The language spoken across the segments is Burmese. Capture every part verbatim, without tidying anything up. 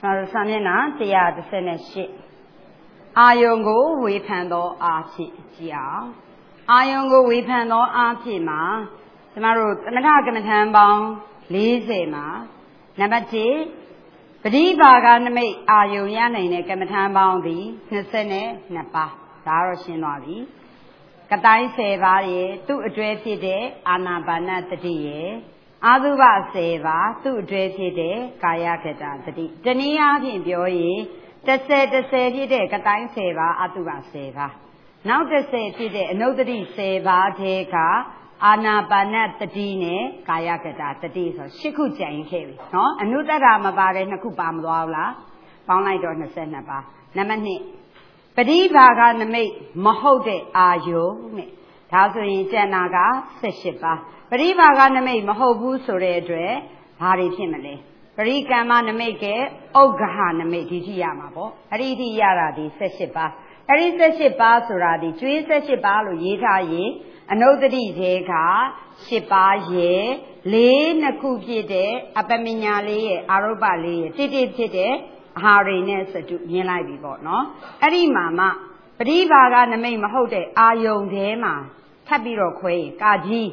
Samina, Tia, the Senate. Ayongo, we pando archi, Gia. Ayongo, we pando archima. Tomorrow, the Matagamatambong, Lizema. Number two, Padiba make Ayoyan in a Gamatambong, Nesene, Napa, Daroshinari. Katai Seva, two addresses there, Anabana the D. Aduba Seva, two addresses there, Kayakata the D. Denia in Bioi, the said the said there, Katai Seva, Aduba Seva. Now the said today, another Seva, Teka, Anabana the Dine, Kayakata the D. So Shikuja in Kavi. No, another Ramabare Nakupam Wala, found like on the Senaba. Namani. Padiba make Mahode Ayo, Tazu Janaga, Seshipa. Padiba make Mahobu Suredre, Hari Timale. Parikama make it, Ogahana make it Yamabo, Ariti Yaradi, Seshipa. Ari Seshipa Suradi, Tui Seshipa, Yita ye, another Deka, Shipa ye, Le Nakuki de, Apaminyale, Arubali, Titi Tite. Harines to Yelai before, no? Eri Mama, Padiba the main Mahode, Ayon Dema, Tabiro Quay, Kaji,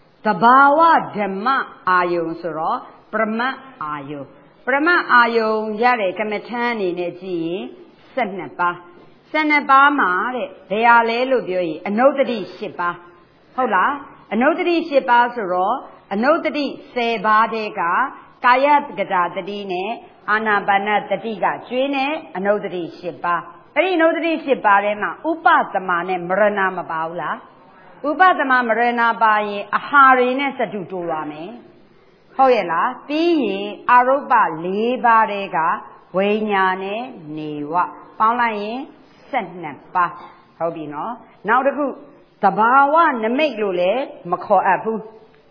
Tabawa Dema Ayon Suro, Brahma Ayo. Brahma Ayon Yare Kametani Neji, Senapa. Senapa Mare, they are Lelubui, a notary shipper. Hola, a notary shipper Suro, a notary Seba Dega, Kayat Gada the Dine. Anabana the Diga, June, another shipa. Very notary shipa, Upa the man, Marana Mabaula. Upa the man, Marana by a harines a tuturame. Hoyela, be Aruba, Liba Rega, Wayane, Niwa, Paulaye, Sennepa. Hobino. Now the group, Tabawa, Namelule, Mako Abu.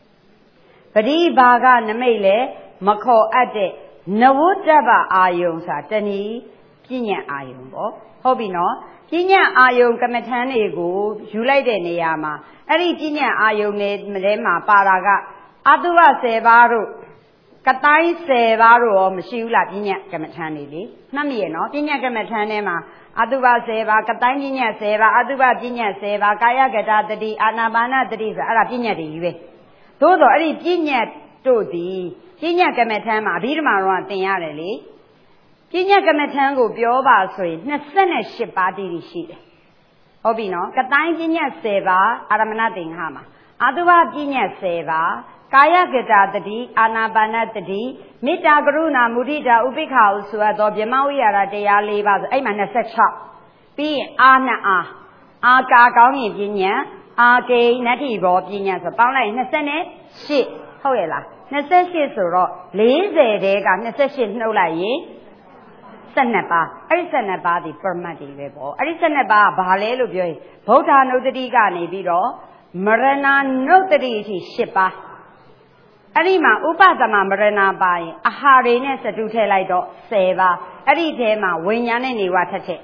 Padi Baga, Namele, Mako Ade. Nawutaba Ayon Satani, Pinya Ayon, Hobino, Pinya Ayon Kamatane go, July de Neama, Ari Pinya Ayon Medema Paraga, Adua Sevaro, Katai Sevaro or Mashula Pinya Kamatani, Namieno, Pinya Kamatanema, Adua Seva, Katai Pinya Seva, Adua Pinya Seva, Kaya Gata the Anabana the Arapinya de Todo Ari Pinya to the Pinya Kamatama, Birma Tiarelli. Pinya Kamatango, Bioba, so Nasana Shipati sheet. Obino, Katai Pinya Seva, Aramanating Hama. Adua Pinya Seva, Kaya Geta the D, Anabana the D, Mita Gruna, Mudita, Ubika, Suado, Yamawia, Dea Levas, Aman Secha. P. Ana A. Aka Gongi Pinya, Ake Nativo Pinya, so Pala Nasane, shit, Hoela. Necessity soro, lazy dega, necessity no lie. Senapa, Arisanaba the Permati Rebo, Arisanaba, Balelu Joy, Bota no the diga nebiro, Marana no the diti shipa. Arima, Upatama Marana by a harines a dutelaido, seva, Aritema, Winyani Watate.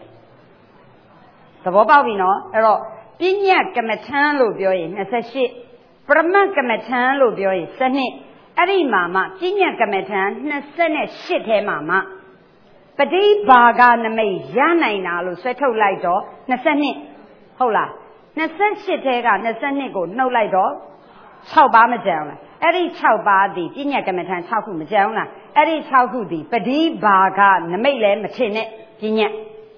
The Bobavino, Ero, Pinya Kamatan Lubioy, necessity, Brahma Kamatan Lubioy, Senate. Ari mama, Pinya Kamatan, Nasene shit he mama. Padi Baga Name Yana in Alu, Seto Lido, Nasene. Hola. Nasen shit hega, Nasenego, no Lido. Chauba Majana. Ari Chauba di, Pinya Kamatan, Chauku Majana. Ari Chauku di, Padi Baga, Namele Machine, Pinya.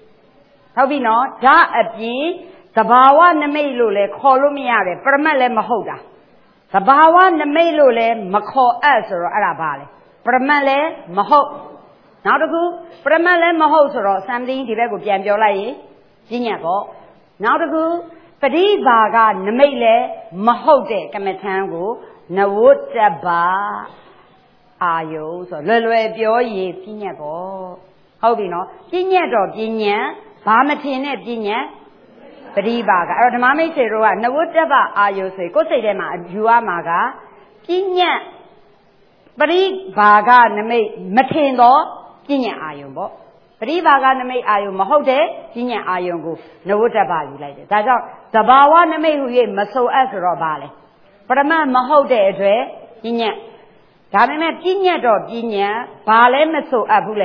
Hobino, Da Abi, Tabawa Namelule, Columiare, Permele Mahoda. Sabawa Namelule, Mako Azor Arabale. Pramale, Maho. Now the good, Pramale Mahosoro, something Divago Jambiolai, Zinyago. Now the good, Padi Baga, Namele, Mahode, Kamatango, Nawutaba Ayo, so Lulwe Bioye, Pinago. How do you know? Pinya, Pinya, Bamatine, Pinya. Padibaga, or the Mamma Seroa, Nawutaba Ayo say, go say them at Juamaga, Pinya Padibaga, Name Matendo, Pinya Ayumbo, Padibaga, Name Ayum Mahode, Pinya Ayungo, Nawutaba, you like it. That's all. The Bawa Name who ye Maso Azrobale. But a man Mahode, Pinya. Tamime Pinya do Pinya, Bale Maso Abule.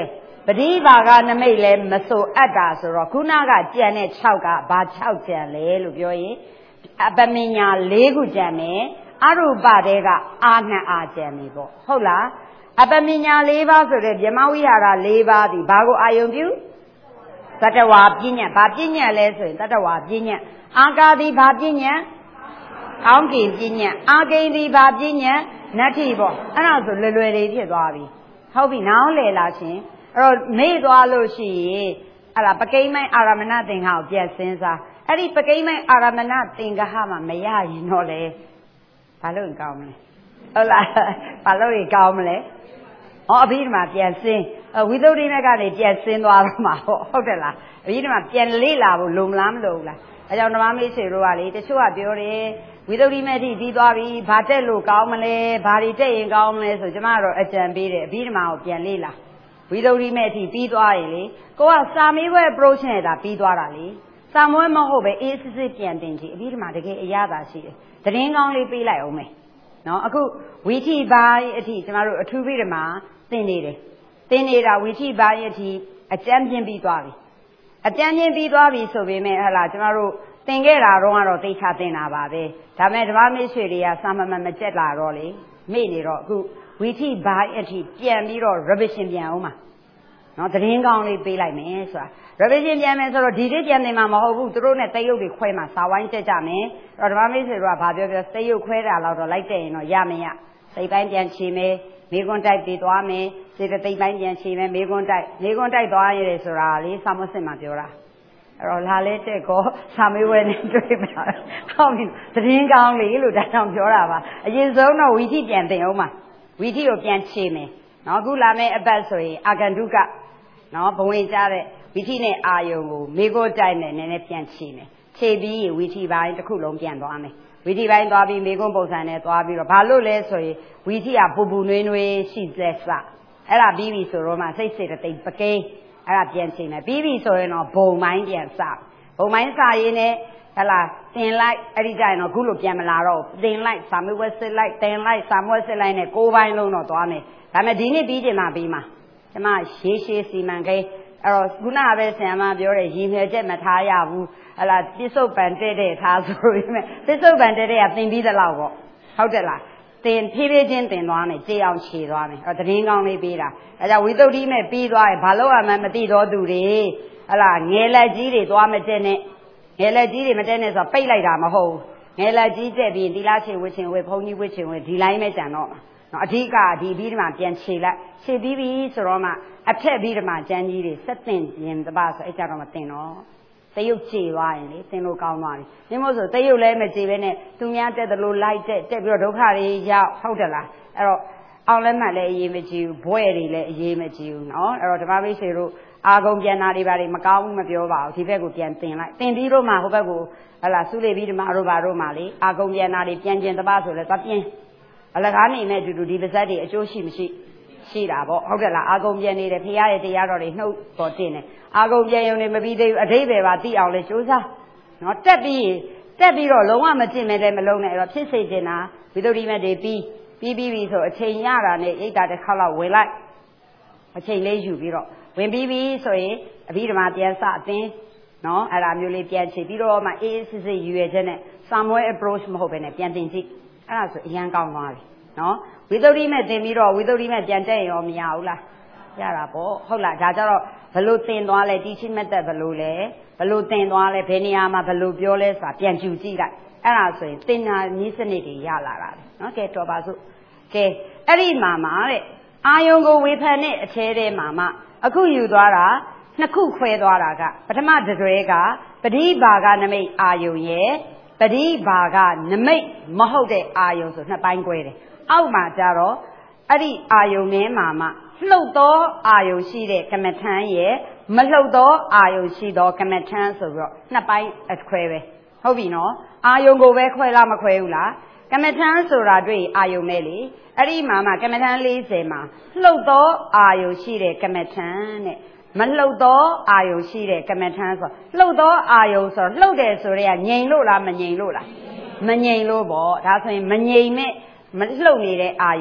ပတိပါကနမိတ်လဲမဆိုအပ်တာဆိုတော့ခုနကကြံတဲ့၆ကဘာ၆ကြံလဲလို့ပြောရင်အပမညာ၄ခုကြံမယ်အရူပတဲကအာနှစ်အာကြံပြီပေါ့ဟုတ်လားအပမညာ၄ပါးဆိုတဲ့ဗြဟ္မဝိဟာရ၄ပါးဒီဘာကိုအာယုံပြုတတဝါပညာဘာပညာလဲဆိုရင်တတဝါပညာအာကာတိဘာပညာကောင်းကင်ပညာအာကိန်တိဘာပညာနတ္ထိပေါ့အဲ့ဒါဆိုလွယ်လွယ်လေးဖြစ်သွားပြီဟုတ်ပြီနားလည်လားရှင်အဲ့တော့မေ့သွားလို့ရှိရင်အဲ့ဒါပကိမ့်မိုင်းအာရမဏသင်္ခါကိုပြန်စဉ်းစားအဲ့ဒီပကိမ့်မိုင်းအာရမဏသင်္ခါမှာမရရင်တော့လေဘာလို့ကောင်းမလဲဟုတ်လားဘာလို့ကောင်းမလဲဩအဘိဓမ္မာပြန်စဉ်းဝိသုဒ္ဓိမကနေပြန်စဉ်းသွားတော့မှာဟုတ်တယ်လားအဘိဓမ္မာပြန်လေ့လာဖို့လုံမလားမလုံဘူးလားအဲကြောင့်ဓမ္မမိတ်ဆွေတို့ကလေတချို့ကပြောတယ်ဝိသုဒ္ဓိမေတိပြီးသွားပြီဘာတက်လို့ကောင်းမလဲဘာတွေတက်ရင်ကောင်းမလဲဆိုကျမကတော့အကြံပေးတယ်အဘိဓမ္မာကိုပြန်လေ့လာဝိသုဒ္ဓိမေတိပြီးသွားရင်လေကိုကစာမေးပွဲ approach နဲ့ဒါပြီးသွားတာလေစာမွေးမဟုတ်ပဲအေးစစ်စစ်ပြန်တင်ကြည့်အဘိဓမ္မာတကယ်အရသာရှိတယ်သတင်းကောင်းလေးပေးလိုက်အောင်မယ်နော်အခုဝီထိပိုင်းအထိကျမတို့အထူးဗိဓမ္မာသင်နေတယ်သင်နေတာဝီထိပိုင်းအထိအကျမ်းပြင်းပြီးသွားပြီအကျမ်းပြင်းပြီးသွားပြီဆိုပေမဲ့ဟလာကျမတို့သင်ခဲ့တာတော့ကတော့သိချသင်တာပါပဲဒါပေမဲ့ဓမ္မမိတ်ဆွေတွေကစာမမှန်မကျက်လာတော့လေမေ့နေတော့အခုဝီထိပိုင်းအထိပြန်ပြီးတော့ revision ပြန်အောင်ပါနော်သတင်းကောင်းလေးပေးလိုက်မယ်ဆိုတာ revision ပြန်မယ်ဆိုတော့ဒီနေ့ပြန်နေမှာမဟုတ်ဘူးသူတို့နဲ့တရုပ်တွေခွဲမှာစာဝိုင်းတက်ကြမယ်အဲ့တော့ဓမ္မမိတ်ဆွေတို့ကဘာပြောပြောတရုပ်ခွဲတာတော့လိုက်တဲ့ရင်တော့ရမရစိတ်ပိုင်းပြန်ချေမယ်မေကွန်းတိုက်ပြီးသွားမယ်စေတသိက်ပိုင်းပြန်ချေမယ်မေကွန်းတိုက်မေကွန်းတိုက်သွားရတယ်ဆိုတာလေစာမစစ်မှာပြောတာအဲ့တော့လာလဲတဲ့ကောစာမေးပွဲနဲ့တွေ့မှာဟုတ်ပြီသတင်းကောင်းလေလို့ဒါကြောင့်ပြောတာပါအရင်ဆုံးတော့ဝီထိပြန်သင်အောင်ပါဝီထိကိုပြန်ချေမယ်နော်အခုလာမယ့်အပတ်ဆိုရင်အာဂန္တုကနော်ဘဝင်ကြတဲ့ဝီထိနဲ့အာယုံကိုမေကွန်းတိုက်နဲ့နည်းနည်းပြန်ချေမယ်ခြေပြီးဝီထိပိုင်းတစ်ခုလုံးပြန်သွားမယ်ဝီထိပိုင်းသွားပြီးမေကွန်းပုံစံနဲ့သွားပြီးတော့ဘာလို့လဲဆိုရင်ဝီထိကပူပူနွေးနွေးရှိသက်စအဲ့ဒါပြီးပြီဆိုတော့မှစိတ်စေတသိက်ပကိန်းအဲ့ဒါပြန်ချိန်မယ်ပြီးပြီဆိုရင်တော့ဘုံပိုင်းပြန်စဘုံပိုင်းစရင်းနဲ့ဟလာတင်လိုက်အဲ့ဒီကြရင်တော့ခုလိုပြန်မလာတော့တင်လိုက်စာမေးပွဲစစ်လိုက်တင်လိုက်စာမေးပွဲစစ်လိုက်နဲ့ကိုးပိုင်းလုံးတော့သွားမယ်ဒါပေမဲ့ဒီနေ့ပြီးချင်မှပြီးမှာကျမရေးရှည်စီမံကိန်းအဲ့တော့ခုနကပဲဆရာမပြောတယ်ရည်ရွယ်ချက်မထားရဘူးဟလာပြစ္ဆုတ်ပံတဲ့တဲ့ထားဆိုပေမဲ့ပြစ္ဆုတ်ပံတဲ့တဲ့ကသင်ပြီးသလောက်ပေါ့ဟုတ်တယ်လားသင်ဖြည်းဖြည်းချင်းသင်သွားမယ်ကြေအောင်ခြေသွားမယ်အဲ့တော့သတင်းကောင်းလေးပေးတာအဲကြောင့်ဝိသုဒ္ဓိမဲ့ပြီးသွားရင်ဘာလို့အမှမသိတော့သူတွေဟလာငယ်လက်ကြီးတွေသွားမတက်နဲ့ငယ်လက်ကြီးတွေမတက်နဲ့ဆိုတော့ပိတ်လိုက်တာမဟုတ်ဘူးငယ်လက်ကြီးတက်ပြီးဒီလားချေဝှချင်ဝှဘုန်းကြီးဝှချင်ဝှဒီလိုင်းပဲကြံတော့မှာနော်အဓိကဒီပြီးဒီမှာပြန်ခြေလိုက်ခြေပြီးပြီဆိုတော့မှအထက်ပြီးဒီမှာကျန်းကြီးတွေဆက်တင်ရင်တပါဆိုအဲ့ကြတော့မတင်တော့တရုတ်ခြေသွားရင်လေတင်လို့ကောင်းသွားပြီဒီမို့ဆိုတရုတ်လည်းမခြေပဲနဲ့သူများတက်တယ်လို့လိုက်တက်တက်ပြီးတော့ဒုက္ခတွေရောက်ဟုတ်တယ်လားအဲ့တော့အောင်လက်မှတ်လည်းအရေးမကြီးဘူးဘွဲ့တွေလည်းအရေးမကြီးဘူးနော်အဲ့တော့ဓမ္မမိတ်ဆွေတို့အာဂုံပြန်နာတွေပါတွေမကောင်းဘူးမပြောပါဘူးဒီဘက်ကိုပြန်တင်လိုက်တင်ပြီးတော့မှဟိုဘက်ကိုဟလာစုလေးပြီးဓမ္မတို့ပါတို့မှလေအာဂုံပြန်နာတွေပြန်ကျင်တပါဆိုလဲသွားပြင်းအလကားနေမဲ့အတူတူဒီပါဇက်တွေအကျိုးရှိမရှိရှိတာပေါ့ဟုတ်ကဲ့လားအာဂုံပြန်နေတယ်ဖရားရဲ့တရားတော်တွေနှုတ်တော်တင်တယ်အာဂုံပြန်ရုံနဲ့မပြီးသေးဘူးအဓိပ္ပာယ်ပါသိအောင်လဲကြိုးစားနော်တက်ပြီးတက်ပြီးတော့လုံးဝမကျင့်မဲတဲ့မလုံးနဲ့အဲ့တော့ဖြစ်စေချင်တာဝိသုဒ္ဓိမတ်တွေပြီးပြီးပြီးပြီဆိုအချိန်ရတာနဲ့ရိတ်တာတစ်ခေါက်လောက်ဝင်လိုက်အချိန်လေးယူပြီးတော့ဝင်ပြီးပြီဆိုရင်အဘိဓမ္မာပြန်စအသင်းနော်အဲ့ဒါမျိုးလေးပြန်ချပြီးတော့မှအေးအေးစစ်စစ်ယူရချက်နဲ့စာမွဲ approach မဟုတ်ဘဲနဲ့ပြန်တင်ကြည့်အဲ့ဒါဆိုအရန်ကောင်းသွားပြီနော်ဝိသုဒ္ဓိမဲ့သင်ပြီးတော့ဝိသုဒ္ဓိမဲ့ပြန်တက်ရင်ရောမရဘူးလားရတာပေါ့ဟုတ်လားဒါကြတော့ဘလို့သင်သွားလဲ teaching method ဘလို့လဲဘလို့သင်သွားလဲဘယ်နေရာမှာဘလို့ပြောလဲဆိုတာပြန်ကြည့်ကြည့်လိုက်အဲ့ဒါဆိုရင်သင်္နာနည်းစနစ်တွေရလာတာလေနော်ကဲတော်ပါစို့ကဲအဲ့ဒီမှာမှာတဲ့အာယုံကိုဝေဖန်တဲ့အထဲထဲမှာမှအခုယူသွားတာနှစ်ခုခွဲသွားတာကပထမတတွဲကပဋိဘာဂနမိတ်အာယုံရဲ့ပဋိဘာဂနမိတ်မဟုတ်တဲ့အာယုံဆိုနှစ်ပိုင်းခွဲတယ်အောက်မှာကြတော့အဲ့ဒီအာယုံထဲမှာမှလှုပ်သောအာယုံရှိတဲ့ကမ္မထမ်းရဲ့မလှုပ်သောအာယုံရှိသောကမ္မထမ်းဆိုပြီးတော့နှစ်ပိုင်းအခွဲပဲဟုတ်ပြီနော်အာယုံကိုပဲခွဲလားမခွဲဘူးလားကမ္မထမ်းဆိုတာတွေ့အာယုံနဲ့လေအဲ့ဒီမှာမှကမ္မထမ်း၄၀မှာလှုပ်သောအာယုံရှိတဲ့ကမ္မထမ်းတဲ့မလှုပ်သောအာယုံရှိတဲ့ကမ္မထမ်းဆိုလှုပ်သောအာယုံဆိုလှုပ်တယ်ဆိုရဲကငြိမ်လို့လားမငြိမ်လို့လားမငြိမ်လို့ပေါ့ဒါဆိုရင်မငြိမ်မဲ့မလှုပ်နေတဲ့အာယုံ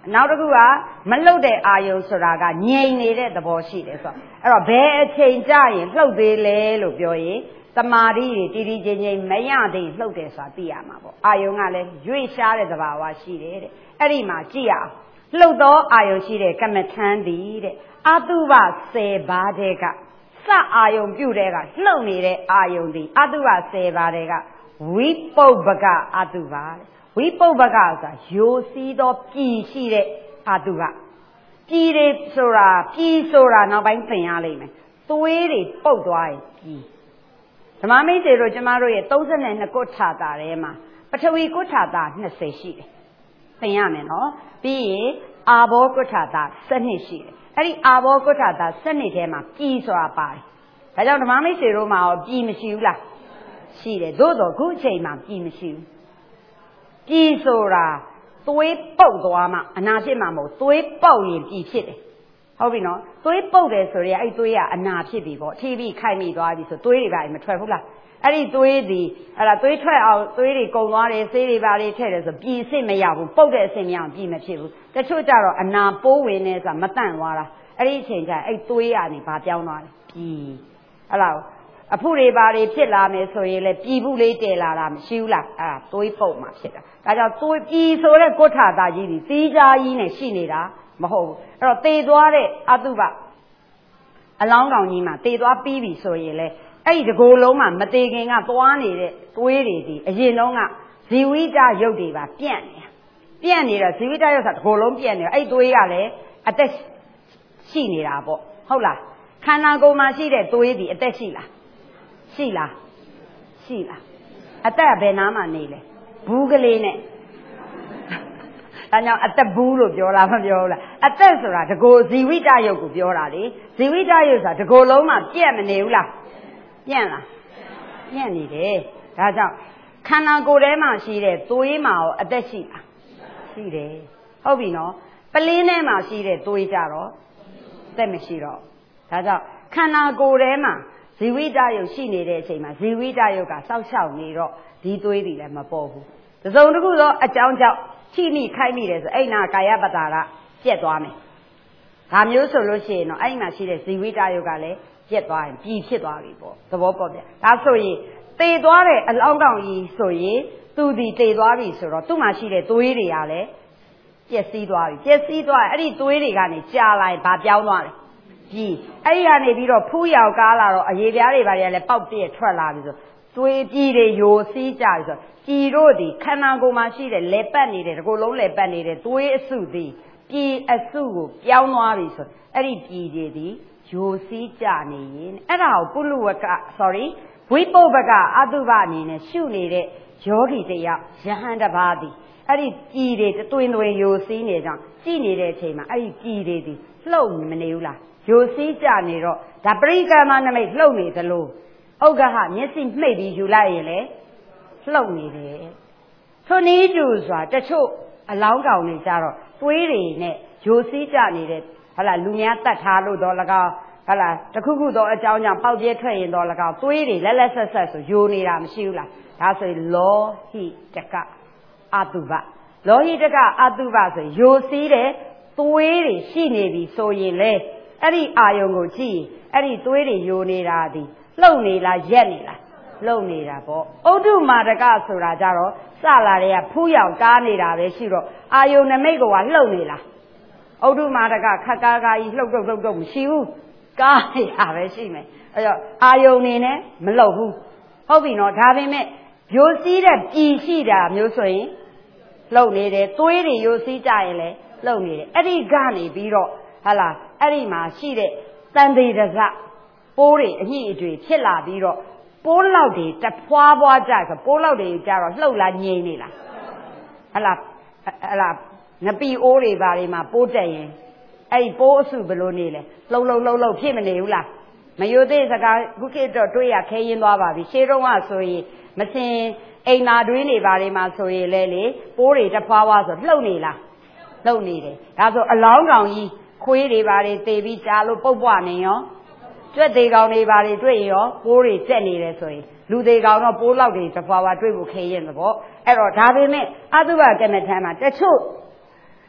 နောက်တစ်ခုကမလှုပ်တဲ့အာယုံဆိုတာကငြိမ်နေတဲ့သဘောရှိတယ်ဆိုတော့အဲ့တော့ဘယ်အချိန်ကြရင်လှုပ်သေးလဲလို့ပြောရင်သမာဓိတွေတည်တည်ငြိမ်ငြိမ်မရသေးလှုပ်တယ်ဆိုတာသိရမှာပေါ့အာယုံကလည်းရွေ့ရှားတဲ့သဘာဝရှိတယ်တဲ့အဲ့ဒီမှာကြည့်ရအောင်လှုပ်သောအာယုံရှိတဲ့ကမ္မထမ်းသည်တဲ့အတုပဆယ်ပါးတဲ့ကစအာယုံပြုတဲ့ကလှုပ်နေတဲ့အာယုံသည်အတုပဆယ်ပါးတဲ့ကဝိပုပ္ပကအတုပတဲ့ဝိပုပ္ပကဆိုတာယိုစီးသောပြည်ရှိတဲ့အတုပပြည်တွေဆိုတာပြည်ဆိုတာနောက်ပိုင်းသင်ရလိမ့်မယ်သွေးတွေပုတ်သွားရင်ပြည်ဓမ္မမိတ်တွေတို့ကျမတို့ရဲ့သုံး十二ကုဋ္ဌာတာထဲမှာပထဝီကုဋ္ဌာတာ二十ရှိတယ်သင်ရမယ်နော်ပြီးရင်အာဘောကုဋ္ဌာတာ十二ရှိတယ်အဲ့ဒီအာဘောကုဋ္ဌာတာ十二ထဲမှာပြည်ဆိုတာပါတယ်ဒါကြောင့်ဓမ္မမိတ်တွေတို့မှာရောပြည်မရှိဘူးလားရှိတယ်သို့တော့ခုအချိန်မှာပြည်မရှိဘူးပြည်ဆိုတာသွေးပုတ်သွားမှအနာဖြစ်မှာမဟုတ်သွေးပုတ်ရင်ပြည်ဖြစ်တယ်ဟုတ်ပြီနော်သွေးပုတ်တယ်ဆိုရင်အဲ့သွေးကအနာဖြစ်ပြီပေါ့ထိပြီးခိုက်မိသွားပြီဆိုသွေးတွေကမထွက်ဘူးလားအဲ့ဒီသွေးဒီအဲ့ဒါသွေးထွက်အောင်သွေးတွေကုန်သွားတယ်ဆေးတွေပါတွေထည့်တယ်ဆိုပြည်အစ်မရဘူးပုတ်တဲ့အစ်မရအောင်ပြည်မဖြစ်ဘူးတချို့ကြတော့အနာပိုးဝင်နေဆိုတာမတန့်သွားတာအဲ့ဒီအချိန်ကျအဲ့သွေးကနေဘာပြောင်းသွားလဲပြည်အဲ့လားအဖုတွေပါတွေဖြစ်လာမယ်ဆိုရင်လေပြည်ဘူးလေးတည်လာတာမရှိဘူးလားအဲ့ဒါသွေးပုတ်မှဖြစ်တာဒါကြောင့်သွေးပြည်ဆိုတဲ့ကုဋ္ဌာတာကြီးဒီသီးခြားကြီးနဲ့ရှိနေတာမဟုတ်ဘူးအဲ့တော့တေသွားတဲ့အတုပအလောင်းကောင်ကြီးမှာတေသွားပြီးပြီဆိုရင်လေအဲ့ဒီတကိုယ်လုံးမှာမတေခင်ကသွားနေတဲ့သွေးတွေဒီအရင်တုန်းကဇီဝိတရုပ်တွေပါပြန့်နေတာပြန့်နေတော့ဇီဝိတရုပ်ဆိုတာတကိုယ်လုံးပြန့်နေအဲ့သွေးကလည်းအသက်ရှိနေတာပေါ့ဟုတ်လားခန္ဓာကိုယ်မှာရှိတဲ့သွေးဒီအသက်ရှိလားရှိလားရှိလားအသက်ကဘယ်နားမှာနေလဲဘူးကလေးနဲ့ဒါကြောင့်အသက်ဘူးလို့ပြောတာမပြောဘူးလားအသက်ဆိုတာတကိုယ်ဇီဝိတရုပ်ကိုပြောတာလေဇီဝိတရုပ်ဆိုတာတကိုယ်လုံးမှာပြက်မနေဘူးလားပြန့်လားပြန့်နေတယ်ဒါကြောင့်ခန္ဓာကိုယ်ထဲမှာရှိတဲ့သွေးမှာရောအသက်ရှိလားရှိတယ်ဟုတ်ပြီနော်ပလင်းထဲမှာရှိတဲ့သွေးကြတော့အသက်မရှိတော့ဒါကြောင့်ခန္ဓာကိုယ်ထဲမှာဇီဝိတရုပ်ရှိနေတဲ့အချိန်မှာဇီဝိတရုပ်ကစောက်ရှောက်နေတော့ဒီသွေးတွေလည်းမပေါ်ဘူးတစုံတစ်ခုသောအကြောင်းကြောင့်ချိမိခိုက်မိတယ်ဆိုအဲ့နာကာယပတ္တာကပြက်သွားမယ်ဒါမျိုးဆိုလို့ရှိရင်တော့အဲ့မှာရှိတဲ့ဇီဝိတရုပ်ကလည်းပြက်သွားရင်ပြည်ဖြစ်သွားပြီပေါ့သဘောပေါက်ပြဒါဆိုရင်တေသွားတဲ့အလောင်းကောင်ကြီးဆိုရင်သူဒီတေသွားပြီဆိုတော့သူ့မှာရှိတဲ့သွေးတွေကလည်းပျက်စီးသွားပြီပျက်စီးသွားအဲ့ဒီသွေးတွေကနေကြာလာရင်ဘာပြောင်းသွားလဲပြည်အဲ့ဒီကနေပြီးတော့ဖူးရောက်ကားလာတော့အရေပြားတွေဘာတွေကလည်းပေါက်ပြည့်ထွက်လာပြီဆိုသွေးပြည်တွေယိုစီးကြပြီဆိုပြည်တို့ဒီခန္ဓာကိုယ်မှာရှိတဲ့လေပတ်နေတဲ့ဒီကိုယ်လုံးလေပတ်နေတဲ့သွေးအစုဒီပြည်အစုကိုပြောင်းသွားပြီဆိုအဲ့ဒီပြည်တွေဒီယိုစီးကြနေရင်အဲ့ဒါကိုပုလူဝက sorry ဝိပုပ္ပကအတုပအနေနဲ့ရှုနေတဲ့ယောဂီတယောက်ယဟန်တစ်ပါးဒီအဲ့ဒီပြည်တွေတွင်တွင်ယိုစီးနေကြကြည့်နေတဲ့အချိန်မှာအဲ့ဒီပြည်တွေဒီလှုပ်မနေဘူးလားယိုစီးကြနေတော့ဒါပရိက္ခမနမိတ်လှုပ်နေသလိုဥက္ကဟမျက်စိမှိတ်ပြီးယူလိုက်ရင်လေလှုပ်နေတယ်ထိုနည်းတူစွာတချို့အလောင်းကောင်တွေကြတော့သွေးတွေနဲ့ယိုစီးကြနေတဲ့ဟလာလူများတတ်ထားလို့တော့၎င်းဟလာတခုခုတော့အကြောင်းကြောင့်ပေါက်ပြဲထွက်ရင်တော့၎င်းသွေးတွေလက်လက်ဆက်ဆက်ဆိုယိုနေတာမရှိဘူးလားဒါဆိုရင်လောဟိတကအတုပလောဟိတကအတုပဆိုယိုစီးတဲ့သွေးတွေရှိနေပြီဆိုရင်လေအဲ့ဒီအာယုံကိုကြည့်အဲ့ဒီသွေးတွေယိုနေတာဒီလှုပ်နေလားရက်နေလားလှုပ်နေတာပေါ့ဥဒ္ဓမာဒကဆိုတာကြတော့စလာတဲ့ကဖူးရောက်ကားနေတာပဲရှိတော့အာယုံနမိတ်ကလှုပ်နေလားဥဒ္ဓမာဒကခက်ကားကားကြီးလှုပ်လှုပ်လှုပ်တော့မရှိဘူးကားနေတာပဲရှိမယ်အဲ့တော့အာယုံနေနဲ့မလှုပ်ဘူးဟုတ်ပြီနော်ဒါပေမဲ့ယိုစီးတဲ့ပြည်ရှိတာမျိုးဆိုရင်လှုပ်နေတယ်သွေးတွေယိုစီးကြရင်လည်းလှုပ်နေတယ်အဲ့ဒီကနေပြီးတော့ဟာလာအဲ့ဒီမှာရှိတဲ့တန်သေးတစပိုးတွေအညှိအတွေ့ဖြစ်လာပြီးတော့ပိုးလောက်တွေတဖွာဖွာကြဆိုပိုးလောက်တွေကြတော့လှုပ်လာငြိမ်နေလားဟလာဟလာငပီအိုးတွေဘာတွေမှာပိုးတက်ရင်အဲ့ဒီပိုးအစုဘယ်လိုနေလဲလှုပ်လှုပ်လှုပ်လှုပ်ဖြစ်မနေဘူးလားမယိုသေးစကားခုခေတ်တော့တွေးရခဲရင်သွားပါပြီရှေးတုန်းကဆိုရင်မစင်အိမ်နာတွင်းတွေဘာတွေမှာဆိုရင်လဲလေပိုးတွေတဖွာဖွာဆိုလှုပ်နေလားလှုပ်နေတယ်ဒါဆိုအလောင်းကောင်ကြီးခွေးတွေဘာတွေသေပြီးကြားလို့ပုတ်ပွားနေရောကြွက်သေးကောင်တွေဘာတွေတွေ့ရောပိုးတွေကျက်နေတယ်ဆိုရင်လူသေးကောင်တော့ပိုးလောက်တွေတဖွာဖွာတွေ့ဖို့ခဲရင်သဘောအဲ့တော့ဒါပေမဲ့အတုပကမ္မထမ်းမှာတချို့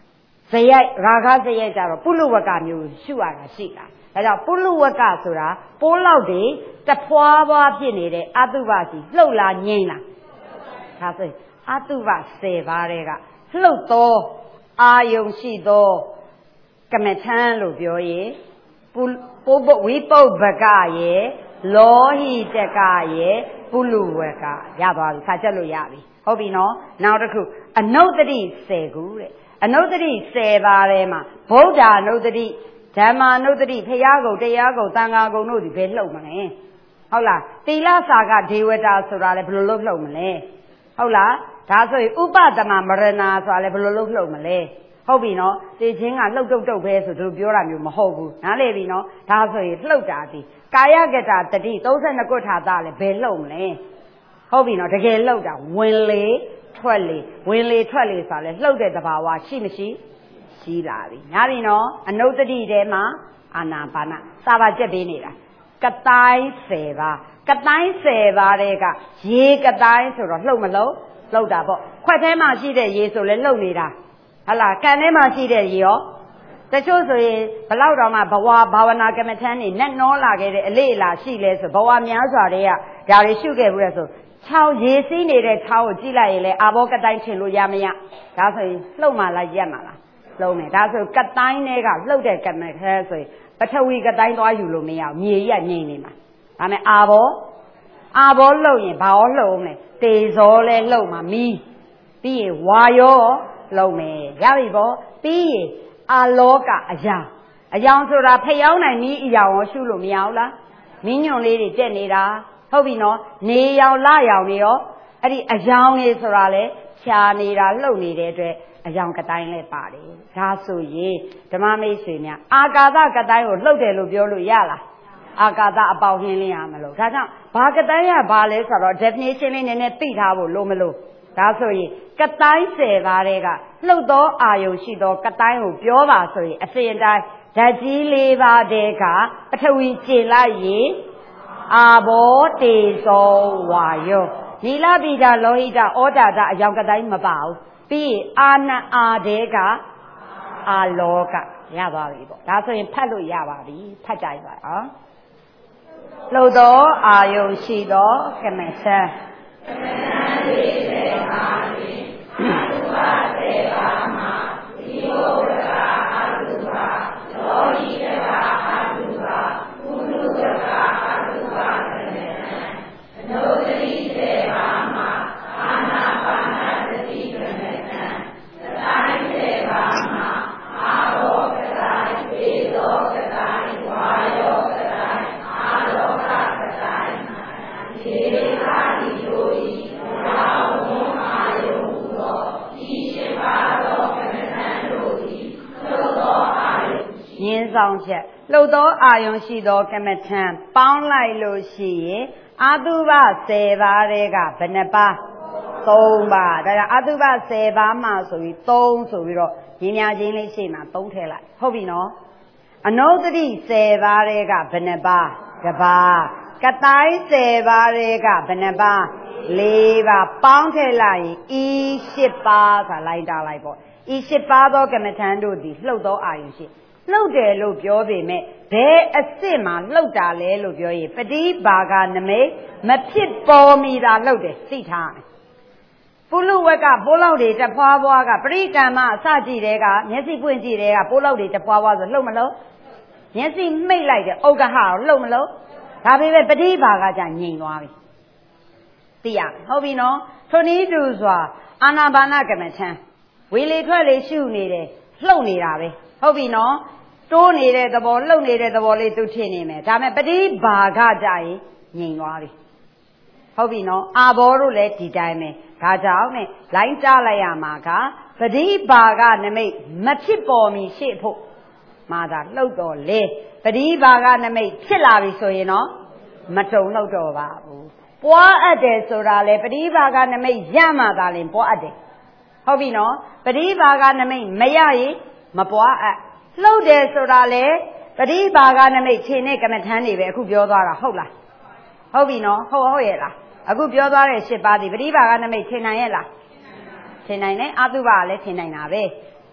ဇယိုက်ရာဂဇယိုက်ကြတော့ပုလူဝကမျိုးရှုရတာရှိတာဒါကြောင့်ပုလူဝကဆိုတာပိုးလောက်တွေတဖွာဖွာဖြစ်နေတဲ့အတုပစီလှုပ်လာငြိမ့်လာဒါဆိုအတုပဆယ်ပါးတဲ့ကလှုပ်သောအာယုံရှိသောကမထမ်းလို့ပြောရင်ပုပုဝိပုပ္ပကရဲ့လောဟိတကရဲ့ပုလူဝကရသွားပြီခါချက်လို့ရပြီဟုတ်ပြီနော်နောက်တစ်ခုအနုတ္တိဆယ်ခုတဲ့အနုတ္တိဆယ်ပါးထဲမှာဗုဒ္ဓအနုတ္တိဓမ္မာနုတ္တိဖရာကုံတရားကုံသံဃာကုံတို့ဒီဘယ်လှုပ်မလဲဟုတ်လားတိလစာကဒေဝတာဆိုတာလည်းဘယ်လိုလုပ်လှုပ်မလဲဟုတ်လားဒါဆိုရင်ဥပဒမမရဏဆိုတာလည်းဘယ်လိုလုပ်လှုပ်မလဲဟုတ်ပြီနော်တေချင်းကလှုပ်တုတ်တုတ်ပဲဆိုသူပြောတာမျိုးမဟုတ်ဘူးနားလေပြီနော်ဒါဆိုရင်လှုပ်တာဒီကာယကတတတိသုံးဆယ်နှစ်ခုထာတာလည်းဘယ်လှုပ်မလဲဟုတ်ပြီနော်တကယ်လှုပ်တာဝင်လေထွက်လေဝင်လေထွက်လေဆိုတာလည်းလှုပ်တဲ့သဘာဝရှိမရှိရှိလာပြီနားပြီနော်အနုတ္တိထဲမှာအာနာပါနစာပါချက်ပေးနေတာကတိုင်းဆယ်ပါကတိုင်းဆယ်ပါတဲ့ကရေကတိုင်းဆိုတော့လှုပ်မလှုပ်လှုပ်တာပေါ့ခွက်ထဲမှာရှိတဲ့ရေဆိုလဲလှုပ်နေတာဟလာကန်ထဲမှာရှိတဲ့ရေရောတချို့ဆိုရင်ဘလောက်တော့မှဘဝဘာဝနာကမ္မထမ်းနေနဲ့နှောလာခဲ့တဲ့အလေးအလာရှိလဲဆိုဘဝများစွာတည်းကဒါတွေရှုခဲ့ဘူးလဲဆိုချောင်းရေစီးနေတဲ့ချောင်းကိုကြည့်လိုက်ရင်လေအာဘောကတိုင်းထင်လို့ရမရဒါဆိုရင်လှုပ်မှလားရက်မှလားလှုပ်မယ်ဒါဆိုကတိုင်းတွေကလှုပ်တဲ့ကမ္မထမ်းဆိုရင်ပထဝီကတိုင်းသွားယူလို့မရဘူးမြေကြီးကငြိမ်နေမှာဒါမဲ့အာဘောအာဘောလှုပ်ရင်ဘာရောလှုပ်အောင်လဲတေဇောလဲလှုပ်မှာမီးပြီးရင်ဝါရောလှုပ်မယ်ရပြီပေါ့ပြီးရင်အာလောကအယောင်အယောင်ဆိုတာဖျောင်းနိုင်မီးအယောင်ရောရှုလို့မရဘူးလားမင်းညွန့်လေးတွေတက်နေတာဟုတ်ပြီနော်နေရောင်လရောင်တွေရောအဲ့ဒီအယောင်တွေဆိုတာလေဖြာနေတာလှုပ်နေတဲ့အတွက်အယောင်ကတိုင်းလဲပါတယ်ဒါဆိုရင်ဓမ္မမိတ်ဆွေများအာကာသကတိုင်းကိုလှုပ်တယ်လို့ပြောလို့ရလားအာကာသအပေါင်းဟင်းလင်းရမလို့ဒါကြောင့်ဘာကတိုင်းရဘာလဲဆိုတော့ definition လေးနည်းနည်းသိထားဖို့လိုမလို့ဒါဆိုရင်ကတိုင်းဆယ်ပါးတဲ့ကလှုပ်သောအာယုံရှိသောကတိုင်းကိုပြောပါဆိုရင်အစဉ်အတိုင်းဓာတ်ကြီးလေးပါးတဲ့ကပထဝီကျင်လိုက်ရင်အာဘောတေဇောဝါယောနီလပိတာလောဟိတဩဒါတအယောင်ကတိုင်းမပါဘူးပြီးရင်အာနအာတဲ့ကအာလောကရပါပြီပေါ့ဒါဆိုရင်ဖတ်လို့ရပါပြီဖတ်ကြရပါအောင်လှုပ်သောအာယုံရှိသောကမထံကမထံလေးစေပါသည်အတုပါစေပါမှာဒီဘုရားအတုပါလောဟိတကအတုပါပုရုဇကအတုပါကမထံအနုတ္တိစေပါမှာအာနာပါနသတိကမထံသတိုင်းစေပါမှာအာဘောကတိုင်းပေသောကတိုင်းဝါယောကတိုင်းအာလောကကတိုင်းဒီအာဒီတို့ဤရာဝုံအာယုံသောဤရှိပါသောကမ္မထံတို့ဤလှုပ်သောအာယုံရင်းဆောင်ချက်လှုပ်သောအာယုံရှိသောကမ္မထံပေါင်းလိုက်လို့ရှိရင်အာတုဘဆယ်ပါးတဲ့ကဘယ်နှပါးသုံးပါးဒါကြောင့်အာတုဘဆယ်ပါးမှဆိုပြီးသုံးဆိုပြီးတော့ရင်းများချင်းလေးရှိမှသုံးထည့်လိုက်ဟုတ်ပြီနော်အနုတ္တိဆယ်ပါးတဲ့ကဘယ်နှပါးတစ်ပါးကတိုင်းဆယ်ပါးတဲ့ကဘယ်နှပါးလေးပါးပေါင်းထည့်လိုက်ရင်ဤရှစ်ပါးဆိုတာလိုက်တာလိုက်ပေါ့ဤရှစ်ပါးသောကမ္မထံတို့သည်လှုပ်သောအာယုရှိလှုပ်တယ်လို့ပြောပေမဲ့ဘယ်အစ်စ်မှာလှုပ်တာလဲလို့ပြောရင်ပฏิဘာဂနမိတ်မဖြစ်ပေါ်မီတာလှုပ်တယ်သိထားမယ်ပုလူဝက်ကပိုးလောက်တွေတဖွာဖွာကပရိကံမအစကြည့်တဲ့ကမျက်စိပွင့်ကြည့်တဲ့ကပိုးလောက်တွေတဖွာဖွာဆိုလှုပ်မလို့မျက်စိမိတ်လိုက်တယ်ဥက္ကဟကိုလှုပ်မလို့ဒါပေမဲ့ပฏิဘာဂကြငြိမ်သွားပြီသိရဟုတ်ပြီနော်ထိုနည်းတူစွာအာနာပါနကမ္မထံဝေလေထွက်လေရှုနေတယ်လှုပ်နေတာပဲဟုတ်ပြီနော်တိုးနေတဲ့သဘောလှုပ်နေတဲ့သဘောလေးသူထင်နေမယ်ဒါပေမဲ့ပฏิဘာဂကြရင်ငြိမ်သွားပြီဟုတ်ပြီနော်အာဘောတို့လည်းဒီတိုင်းပဲဒါကြောင့်နဲ့လိုင်းကြားလိုက်ရမှာကပฏิဘာဂနမိတ်မဖြစ်ပေါ်မီရှေ့ဖို့မာသာလှုပ်တော်လေပฏิဘာဂနမိတ်ဖြစ်လာပြီဆိုရင်တော့မတုံလှုပ်တော့ပါဘူးပွားအပ်တယ်ဆိုတာလေပฏิဘာဂနမိတ်ရမှသာလင်ပွားအပ်တယ်ဟုတ်ပြီနော်ပฏิဘာဂနမိတ်မရရင်မပွားအပ်လှုပ်တယ်ဆိုတာလေပฏิဘာဂနမိတ်ခြေနဲ့ကမ္မထမ်းနေပဲအခုပြောသွားတာဟုတ်လားဟုတ်ပြီနော်ဟုတ်ဟုတ်ရဲ့လားအခုပြောသွားတဲ့ရှစ်ပါးဒီပฏิဘာဂနမိတ်ခြေနိုင်ရဲ့လားခြေနိုင်တယ်အတုပကလည်းခြေနိုင်တာပဲ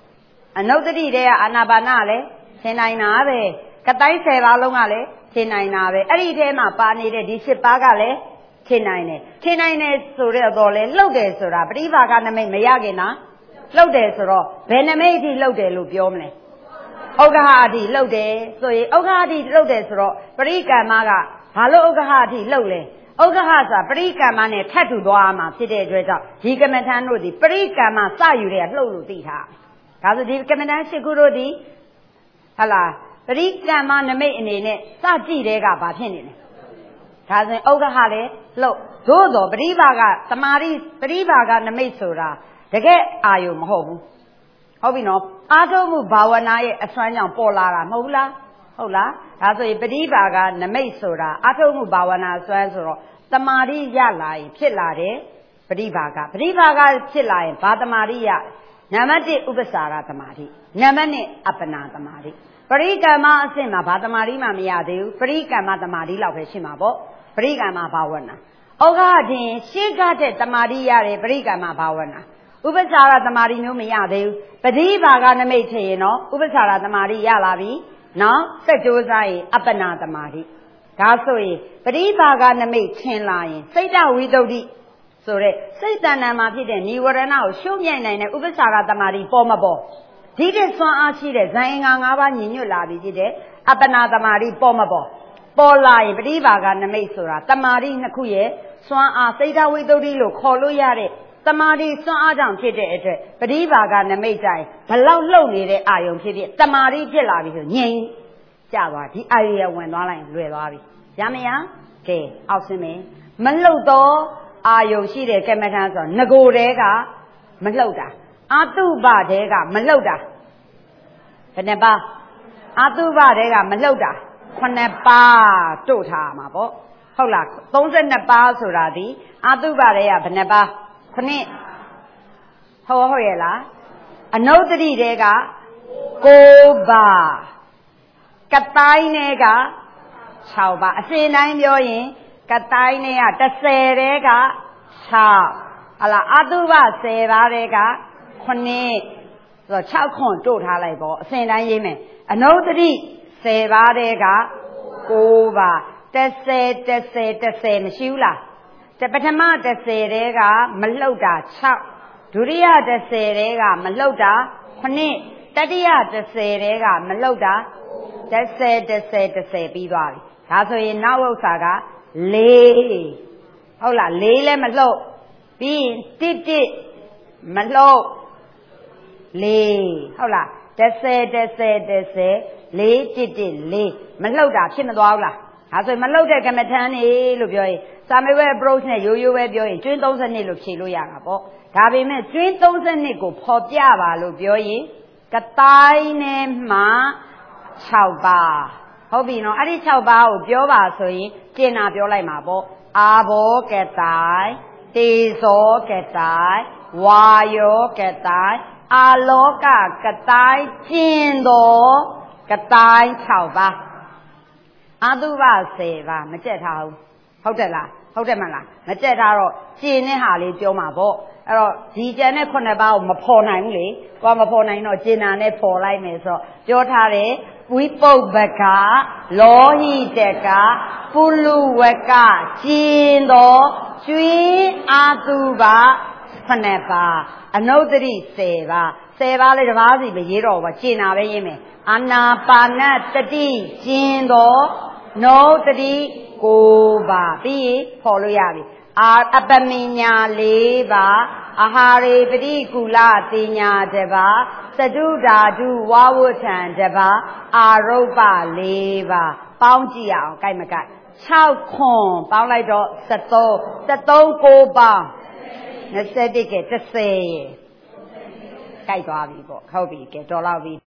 အနုတ္တိတဲ့အာနာပါနလည်းထင်နိုင်တာပဲကတိုင်းဆယ်ပါးလုံးကလည်းထင်နိုင်တာပဲအဲ့ဒီထဲမှာပါနေတဲ့ဒီရှစ်ပါးကလည်းထင်နိုင်တယ်ထင်နိုင်တယ်ဆိုတော့လေလှုပ်တယ်ဆိုတာပရိပါကနမိတ်မရခင်လားလှုပ်တယ်ဆိုတော့ဘယ်နမိတ်အထိလှုပ်တယ်လို့ပြောမလဲဥက္ကဟအထိလှုပ်တယ်ဆိုရင်ဥက္ကဟအထိလှုပ်တယ်ဆိုတော့ပရိကမ္မကဘာလို့ဥက္ကဟအထိလှုပ်လဲဥက္ကဟဆိုတာပရိကမ္မနဲ့ထပ်ထူသွားမှာဖြစ်တဲ့အတွက်ကြောင့်ဒီကမ္မထန်တို့ဒီပရိကမ္မစယူတဲ့လှုပ်လို့သိထားဒါဆိုဒီကမ္မထန်ရှိခုတို့ဒီဟလာပရိကမ္မနမိတ်အနေနဲ့စကြည့်တဲ့ကဘာဖြစ်နေလဲဒါဆိုရင်ဥက္ကဟလည်းလှုပ်သို့သောပရိပါကသမာဓိပရိပါကနမိတ်ဆိုတာတကယ်အာယုံမဟုတ်ဘူးဟုတ်ပြီနော်အာထုံမှုဘာဝနာရဲ့အစွမ်းကြောင့်ပေါ်လာတာမဟုတ်ဘူးလားဟုတ်လားဒါဆိုရင်ပရိပါကနမိတ်ဆိုတာအာထုံမှုဘာဝနာအစွမ်းဆိုတော့သမာဓိရလာရင်ဖြစ်လာတဲ့ပရိပါကပရိပါကဖြစ်လာရင်ဘာသမာဓိရနံပါတ်တစ်ဥပ္ပစာရသမာဓိနံပါတ်နှစ်အပ္ပနာသမာဓိပရိကမ္မအဆင့်မှာဘာသမာဓိမှမရသေးဘူးပရိကမ္မသမာဓိလောက်ပဲရှိမှာပေါ့ပရိကမ္မဘာဝနာဩဃတင်ရှေ့ကတဲ့သမာဓိရတယ်ပရိကမ္မဘာဝနာဥပ္ပစာရသမာဓိမျိုးမရသေးဘူးပฏิဘာကနမိတ်ထင်ရင်တော့ဥပ္ပစာရသမာဓိရလာပြီနော်စက်ကြိုးစားရင်အပ္ပနာသမာဓိဒါဆိုရင်ပฏิဘာကနမိတ်ထင်လာရင်စိတ်တဝိတုဒ္ဓိဆိုတဲ့စိတ်တဏ္ဍာမှာဖြစ်တဲ့និဝရဏကိုရှုံ့မြိုင်နိုင်တဲ့ဥပ္ပစာရသမာဓိပေါ်မပေါ်ဒီတဲ့စွမ်းအားရှိတဲ့ဇန်အင်္ဂါ၅ပါးညီညွတ်လာပြီဖြစ်တဲ့အပ္ပနာသမာဓိပေါ်မပေါ်ပေါ်လာရင်ပฏิဘာကနမိတ်ဆိုတာသမာဓိနှစ်ခုရဲ့စွမ်းအားစိတ်တဝိတုဒ္ဓိလို့ခေါ်လို့ရတဲ့သမာဓိစွမ်းအားကြောင့်ဖြစ်တဲ့အတွက်ပฏิဘာကနမိတ်တိုင်းဘလောက်လှုပ်နေတဲ့အာယုံဖြစ်ဖြစ်သမာဓိဖြစ်လာပြီဆိုငြိမ်ကြသွားဒီအာယုံရဝင်သွားလိုက်လွယ်သွားပြီရမရကဲအောက်ဆင်းမယ်မလှုပ်တော့အာယုံရှိတဲ့ကမ္မထာဆိုငကိုတဲကမလှုပ်တာအာတုပတဲကမလှုပ်တာဘယ်နှပါအာတုပတဲကမလှုပ်တာခုနှစ်ပါးတို့ထားမှာပေါ့ဟုတ်လားသုံးဆယ်နှစ်ပါးဆိုတာဒီအာတုပတဲကဘယ်နှပါခုနှစ်ဟုတ်ဟုတ်ရဲ့လားအနုတ္တိတဲကကိုးပါးကတိုင်းတဲက၆ပါးအစဉ်တိုင်းပြောရင်ကတိုင်းတဲကတစ်ဆယ်တဲက၆ဟလာအတုပဆယ်ပါးတဲကခုနှစ်ဆိုတော့၆ခွန်တို့ထားလိုက်ပေါ့အစဉ်တိုင်းရေးမယ်အနုတ္တိဆယ်ပါးတဲကကိုးပါးတစ်ဆယ်တစ်ဆယ်တစ်ဆယ်မရှိဘူးလားပထမတစ်ဆယ်တဲကမလှုပ်တာ၆ဒုတိယတစ်ဆယ်တဲကမလှုပ်တာခုနှစ်တတိယတစ်ဆယ်တဲကမလှုပ်တာတစ်ဆယ်တစ်ဆယ်တစ်ဆယ်ပြီးသွားပြီဒါဆိုရင်နောက်ဥစ္စာကလေးဟုတ်လားလေးလည်းမလှုပ်ပြီးရင်တစ်တစ်မလှုပ်လေးဟုတ်လားတစ်ဆယ်တစ်ဆယ်တစ်ဆယ်လေးတစ်တစ်လေးမလှုပ်တာဖြစ်မသွားဘူးလားဒါဆိုရင်မလှုပ်တဲ့ကမ္မထန်နေလို့ပြောရင်စာမေးပွဲ approach နဲ့ရိုးရိုးပဲပြောရင်ကျွင်းသုံးဆယ်နှစ်လို့ဖြေလို့ရတာပေါ့ဒါပေမဲ့ကျွင်းသုံးဆယ်နှစ်ကိုဖော်ပြပါလို့ပြောရင်ကတိုင်းနဲ့မှ၆ပါးဟုတ်ပြီနော်အဲ့ဒီ၆ပါးကိုပြောပါဆိုရင်ကျင်နာပြောလိုက်မှာပေါ့အာဘောကတိုင်းတေဇောကတိုင်းဝါယောကတိုင်းအာလောကကတိုင်းကျင်တော်ကတိုင်း၆ပါးအာတုပဆယ်ပါမကြက်ထားဘူးဟုတ်တယ်လားဟုတ်တယ်မလားမကြက်ထားတော့ကျင်တဲ့ဟာလေးပြောမှာပေါ့အဲ့တော့ဒီကျန်တဲ့ခုနှစ်ပါးကိုမဖော်နိုင်ဘူးလေကိုကမဖော်နိုင်တော့ကျင်နာနဲ့ဖော်လိုက်မယ်ဆိုတော့ပြောထားတယ်ဝိပုပ္ပကလောဟိတကပုလူဝကကျင်တော်ကျွင်းအာတုပခုနှစ်ပါးအနုတ္တိဆယ်ပါးဆယ်ပါးလေးတစ်ပါးစီမရေးတော့ဘူးကျင်နာပဲရေးမယ်အာနာပါနတတိကျင်တော်နုတတိကိုးပါပြီးရင်ဖော်လို့ရပြီအာအပမညာလေးပါအာဟာရေပတိကူလတိညာတပါသတုဓာတုဝဝဋ္ဌံတပါအာရုပ္ပလေးပါပေါင်းကြည့်အောင်ကြိုက်မကြိုက်၆ခွန်ပေါင်းလိုက်တော့၁၃ ၁၃ကိုပေါင်း၂၁ကဲ၁၀ကြိုက်သွားပြီပေါ့ဟုတ်ပြီကဲတော်လောက်ပြီ